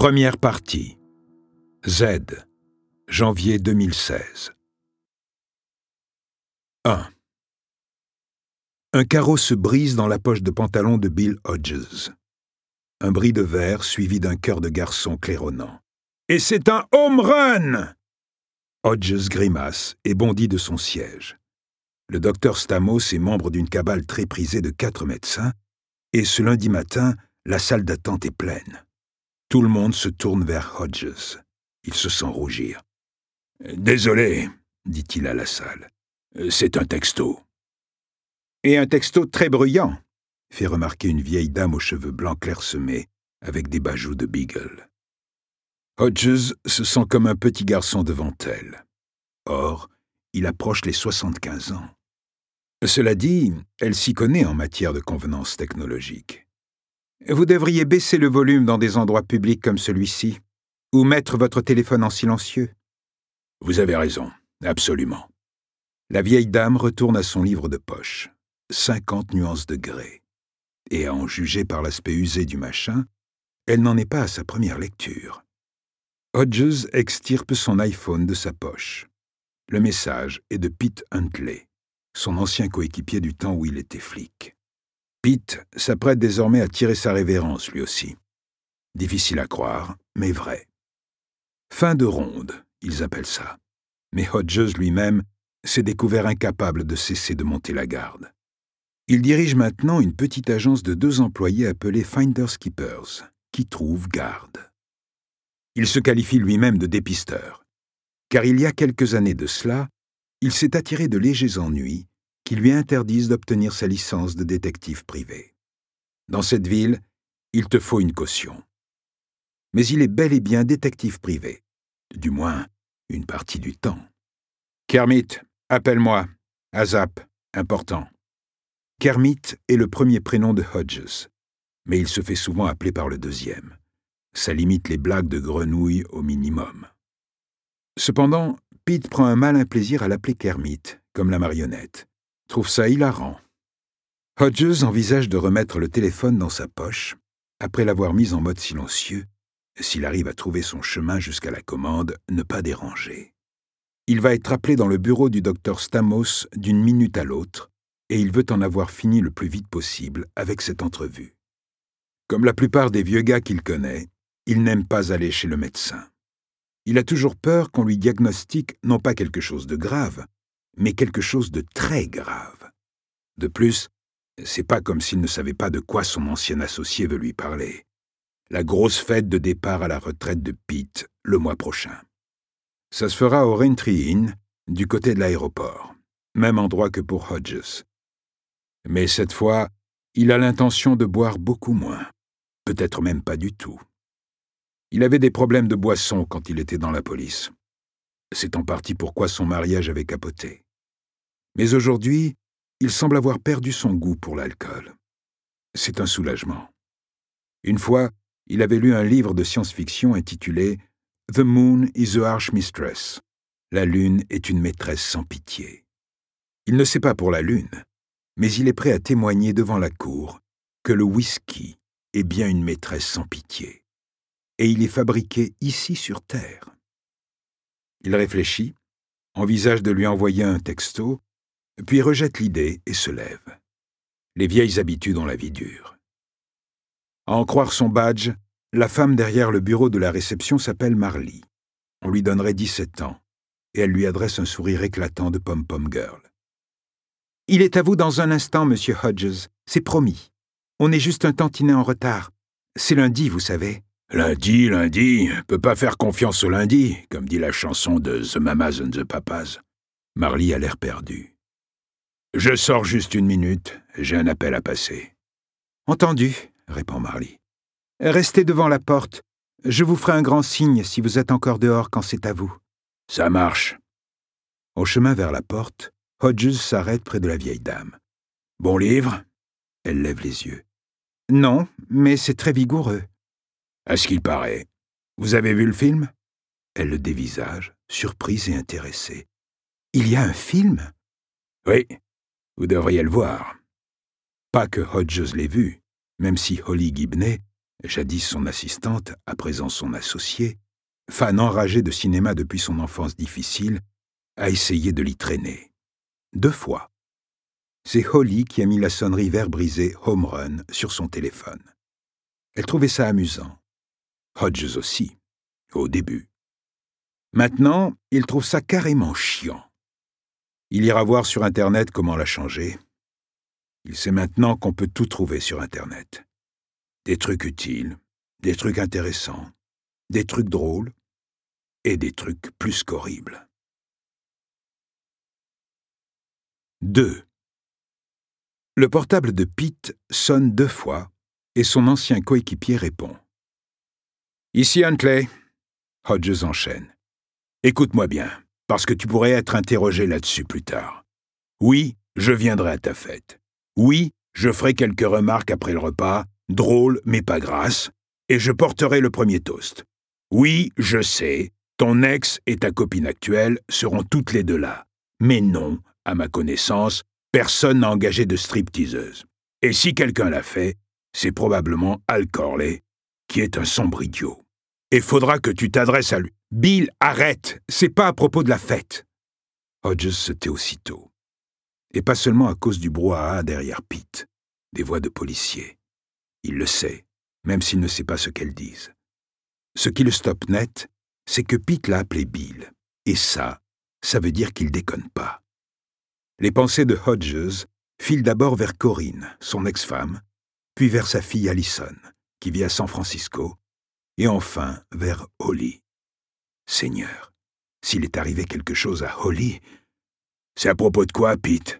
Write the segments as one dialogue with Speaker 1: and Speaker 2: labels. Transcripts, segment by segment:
Speaker 1: Première partie. Z. Janvier 2016. 1. Un carreau se brise dans la poche de pantalon de Bill Hodges. Un bris de verre suivi d'un cœur de garçon claironnant. « Et c'est un home run !» Hodges grimace et bondit de son siège. Le docteur Stamos est membre d'une cabale très prisée de 4 médecins, et ce lundi matin, la salle d'attente est pleine. Tout le monde se tourne vers Hodges. Il se sent rougir. « Désolé, » dit-il à la salle. « C'est un texto. » « Et un texto très bruyant, » fait remarquer une vieille dame aux cheveux blancs clairsemés, avec des bajoux de beagle. Hodges se sent comme un petit garçon devant elle. Or, il approche les 75 ans. Cela dit, elle s'y connaît en matière de convenance technologique. Vous devriez baisser le volume dans des endroits publics comme celui-ci, ou mettre votre téléphone en silencieux. Vous avez raison, absolument. La vieille dame retourne à son livre de poche, 50 nuances de grès. Et à en juger par l'aspect usé du machin, elle n'en est pas à sa première lecture. Hodges extirpe son iPhone de sa poche. Le message est de Pete Huntley, son ancien coéquipier du temps où il était flic. Pete s'apprête désormais à tirer sa révérence, lui aussi. Difficile à croire, mais vrai. Fin de ronde, ils appellent ça. Mais Hodges lui-même s'est découvert incapable de cesser de monter la garde. Il dirige maintenant une petite agence de 2 employés appelée Finders Keepers, qui trouve garde. Il se qualifie lui-même de dépisteur, car il y a quelques années de cela, il s'est attiré de légers ennuis qui lui interdisent d'obtenir sa licence de détective privé. Dans cette ville, il te faut une caution. Mais il est bel et bien détective privé, du moins une partie du temps. Kermit, appelle-moi. ASAP, important. Kermit est le premier prénom de Hodges, mais il se fait souvent appeler par le deuxième. Ça limite les blagues de grenouille au minimum. Cependant, Pete prend un malin plaisir à l'appeler Kermit, comme la marionnette. Trouve ça hilarant. Hodges envisage de remettre le téléphone dans sa poche, après l'avoir mis en mode silencieux, s'il arrive à trouver son chemin jusqu'à la commande « Ne pas déranger ». Il va être appelé dans le bureau du docteur Stamos d'une minute à l'autre, et il veut en avoir fini le plus vite possible avec cette entrevue. Comme la plupart des vieux gars qu'il connaît, il n'aime pas aller chez le médecin. Il a toujours peur qu'on lui diagnostique non pas quelque chose de grave, mais quelque chose de très grave. De plus, c'est pas comme s'il ne savait pas de quoi son ancien associé veut lui parler. La grosse fête de départ à la retraite de Pete le mois prochain. Ça se fera au Raintree Inn, du côté de l'aéroport. Même endroit que pour Hodges. Mais cette fois, il a l'intention de boire beaucoup moins. Peut-être même pas du tout. Il avait des problèmes de boisson quand il était dans la police. C'est en partie pourquoi son mariage avait capoté. Mais aujourd'hui, il semble avoir perdu son goût pour l'alcool. C'est un soulagement. Une fois, il avait lu un livre de science-fiction intitulé « The Moon is a Harsh Mistress ». La lune est une maîtresse sans pitié. Il ne sait pas pour la lune, mais il est prêt à témoigner devant la cour que le whisky est bien une maîtresse sans pitié. Et il est fabriqué ici sur Terre. Il réfléchit, envisage de lui envoyer un texto, puis rejette l'idée et se lève. Les vieilles habitudes ont la vie dure. À en croire son badge, la femme derrière le bureau de la réception s'appelle Marley. On lui donnerait 17 ans, et elle lui adresse un sourire éclatant de pom-pom girl. « Il est à vous dans un instant, monsieur Hodges, c'est promis. On est juste un tantinet en retard. C'est lundi, vous savez. » Lundi, peut pas faire confiance au lundi, comme dit la chanson de The Mamas and the Papas. Marley a l'air perdu. Je sors juste 1 minute, j'ai un appel à passer. Entendu, répond Marley. Restez devant la porte. Je vous ferai un grand signe si vous êtes encore dehors quand c'est à vous. Ça marche. Au chemin vers la porte, Hodges s'arrête près de la vieille dame. Bon livre? Elle lève les yeux. Non, mais c'est très vigoureux. À ce qu'il paraît. Vous avez vu le film? Elle le dévisage, surprise et intéressée. Il y a un film? Oui, vous devriez le voir. Pas que Hodges l'ait vu, même si Holly Gibney, jadis son assistante, à présent son associée, fan enragée de cinéma depuis son enfance difficile, a essayé de l'y traîner. 2 fois. C'est Holly qui a mis la sonnerie vert brisé home run sur son téléphone. Elle trouvait ça amusant. Hodges aussi, au début. Maintenant, il trouve ça carrément chiant. Il ira voir sur Internet comment la changer. Il sait maintenant qu'on peut tout trouver sur Internet. Des trucs utiles, des trucs intéressants, des trucs drôles et des trucs plus qu'horribles. 2. Le portable de Pete sonne 2 fois et son ancien coéquipier répond. « Ici Huntley. » Hodges enchaîne. « Écoute-moi bien, parce que tu pourrais être interrogé là-dessus plus tard. Oui, je viendrai à ta fête. Oui, je ferai quelques remarques après le repas, drôles mais pas grasses, et je porterai le premier toast. Oui, je sais, ton ex et ta copine actuelle seront toutes les 2 là. Mais non, à ma connaissance, personne n'a engagé de stripteaseuse. Et si quelqu'un l'a fait, c'est probablement Al Corley, qui est un sombre idiot. Et faudra que tu t'adresses à lui. Bill, arrête, c'est pas à propos de la fête. » Hodges se tait aussitôt. Et pas seulement à cause du brouhaha derrière Pete, des voix de policiers. Il le sait, même s'il ne sait pas ce qu'elles disent. Ce qui le stoppe net, c'est que Pete l'a appelé Bill. Et ça veut dire qu'il déconne pas. Les pensées de Hodges filent d'abord vers Corinne, son ex-femme, puis vers sa fille Allison, qui vit à San Francisco, et enfin vers Holly. Seigneur, s'il est arrivé quelque chose à Holly... C'est à propos de quoi, Pete?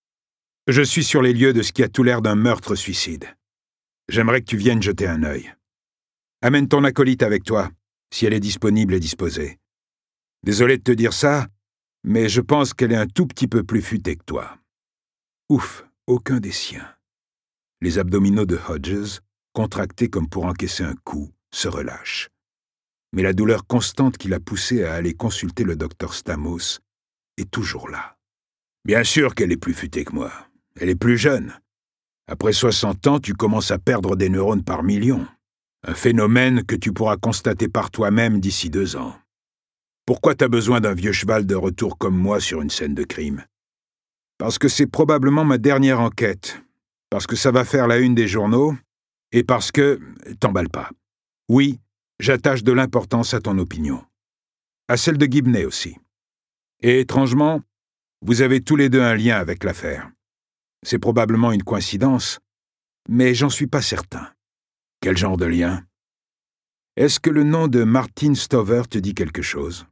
Speaker 1: Je suis sur les lieux de ce qui a tout l'air d'un meurtre-suicide. J'aimerais que tu viennes jeter un œil. Amène ton acolyte avec toi, si elle est disponible et disposée. Désolé de te dire ça, mais je pense qu'elle est un tout petit peu plus futée que toi. Ouf, aucun des siens. Les abdominaux de Hodges, contractés comme pour encaisser un coup, se relâchent. Mais la douleur constante qui l'a poussé à aller consulter le docteur Stamos est toujours là. Bien sûr qu'elle est plus futée que moi. Elle est plus jeune. Après 60 ans, tu commences à perdre des neurones par millions. Un phénomène que tu pourras constater par toi-même d'ici 2 ans. Pourquoi t'as besoin d'un vieux cheval de retour comme moi sur une scène de crime? Parce que c'est probablement ma dernière enquête. Parce que ça va faire la une des journaux. Et parce que... T'emballe pas. Oui, j'attache de l'importance à ton opinion. À celle de Gibney aussi. Et étrangement, vous avez tous les 2 un lien avec l'affaire. C'est probablement une coïncidence, mais j'en suis pas certain. Quel genre de lien? Est-ce que le nom de Martin Stover te dit quelque chose?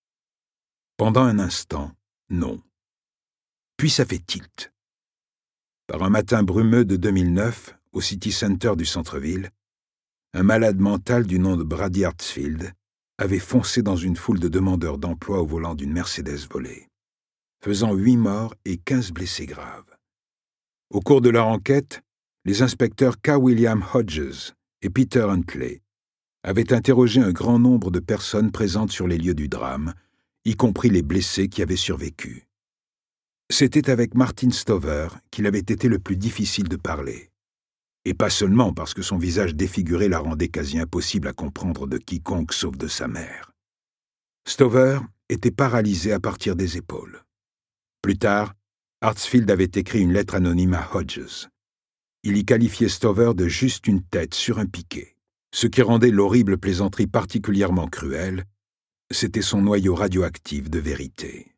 Speaker 1: Pendant un instant, non. Puis ça fait tilt. Par un matin brumeux de 2009, au City Center du centre-ville, un malade mental du nom de Brady Hartsfield avait foncé dans une foule de demandeurs d'emploi au volant d'une Mercedes volée, faisant 8 morts et 15 blessés graves. Au cours de leur enquête, les inspecteurs K. William Hodges et Peter Huntley avaient interrogé un grand nombre de personnes présentes sur les lieux du drame, y compris les blessés qui avaient survécu. C'était avec Martin Stover qu'il avait été le plus difficile de parler. Et pas seulement parce que son visage défiguré la rendait quasi impossible à comprendre de quiconque sauf de sa mère. Stover était paralysé à partir des épaules. Plus tard, Hartsfield avait écrit une lettre anonyme à Hodges. Il y qualifiait Stover de juste une tête sur un piquet. Ce qui rendait l'horrible plaisanterie particulièrement cruelle, c'était son noyau radioactif de vérité.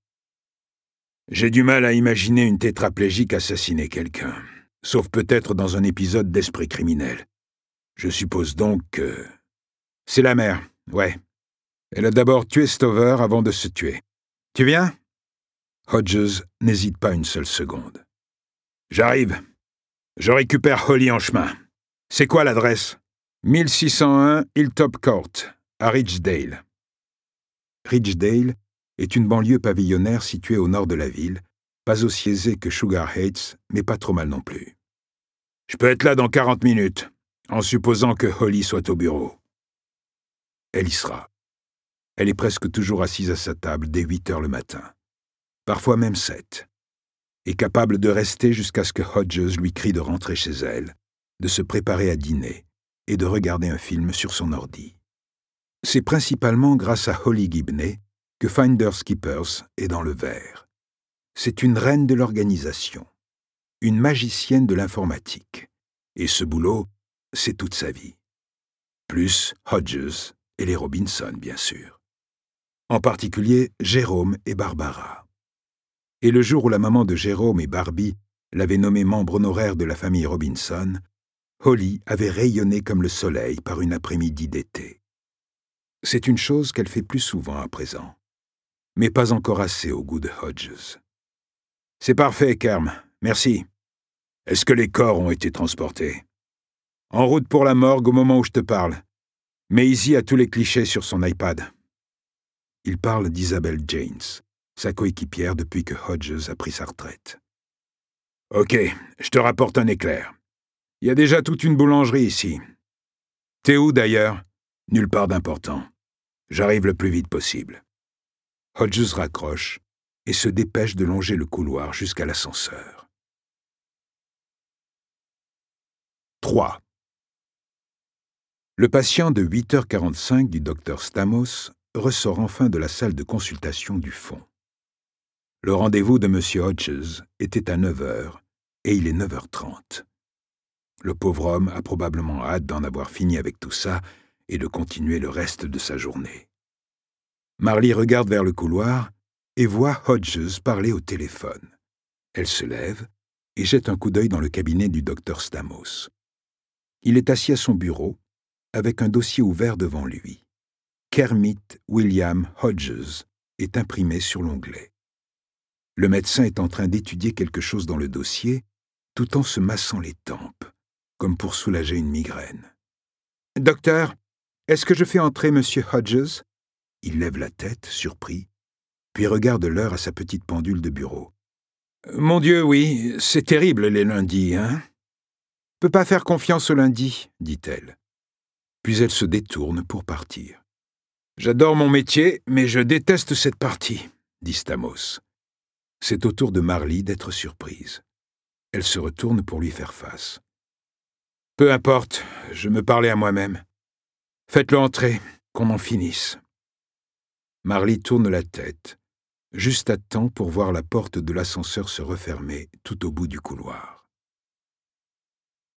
Speaker 1: J'ai du mal à imaginer une tétraplégique assassiner quelqu'un, sauf peut-être dans un épisode d'Esprit criminel. Je suppose donc que... C'est la mère, ouais. Elle a d'abord tué Stover avant de se tuer. Tu viens? Hodges n'hésite pas une seule seconde. J'arrive. Je récupère Holly en chemin. C'est quoi l'adresse? 1601 Hilltop Court, à Ridgedale. Ridgedale est une banlieue pavillonnaire située au nord de la ville, pas aussi aisée que Sugar Heights, mais pas trop mal non plus. Je peux être là dans 40 minutes, en supposant que Holly soit au bureau. Elle y sera. Elle est presque toujours assise à sa table dès 8 heures le matin, parfois même 7, et capable de rester jusqu'à ce que Hodges lui crie de rentrer chez elle, de se préparer à dîner, et de regarder un film sur son ordi. C'est principalement grâce à Holly Gibney que Finders Keepers est dans le vert. C'est une reine de l'organisation, une magicienne de l'informatique. Et ce boulot, c'est toute sa vie. Plus Hodges et les Robinson, bien sûr. En particulier, Jérôme et Barbara. Et le jour où la maman de Jérôme et Barbie l'avait nommé membre honoraire de la famille Robinson, Holly avait rayonné comme le soleil par une après-midi d'été. C'est une chose qu'elle fait plus souvent à présent, mais pas encore assez au goût de Hodges. « C'est parfait, Kerm. Merci. Est-ce que les corps ont été transportés? » « En route pour la morgue au moment où je te parle. Maisie a tous les clichés sur son iPad. » Il parle d'Isabelle Janes, sa coéquipière depuis que Hodges a pris sa retraite. « Ok, je te rapporte un éclair. Il y a déjà toute une boulangerie ici. T'es où d'ailleurs? Nulle part d'important. J'arrive le plus vite possible. » Hodges raccroche et se dépêche de longer le couloir jusqu'à l'ascenseur. 3. Le patient de 8h45 du docteur Stamos ressort enfin de la salle de consultation du fond. Le rendez-vous de M. Hodges était à 9h et il est 9h30. Le pauvre homme a probablement hâte d'en avoir fini avec tout ça et de continuer le reste de sa journée. Marlie regarde vers le couloir et voit Hodges parler au téléphone. Elle se lève et jette un coup d'œil dans le cabinet du docteur Stamos. Il est assis à son bureau, avec un dossier ouvert devant lui. Kermit William Hodges est imprimé sur l'onglet. Le médecin est en train d'étudier quelque chose dans le dossier, tout en se massant les tempes, comme pour soulager une migraine. « Docteur, est-ce que je fais entrer M. Hodges ?» Il lève la tête, surpris, puis regarde l'heure à sa petite pendule de bureau. « Mon Dieu, oui, c'est terrible les lundis, hein ?»« Peux pas faire confiance au lundi, » dit-elle. Puis elle se détourne pour partir. « J'adore mon métier, mais je déteste cette partie, » dit Stamos. C'est au tour de Marlie d'être surprise. Elle se retourne pour lui faire face. « Peu importe, je me parlais à moi-même. Faites-le entrer, qu'on en finisse. » Marlie tourne la tête, juste à temps pour voir la porte de l'ascenseur se refermer tout au bout du couloir.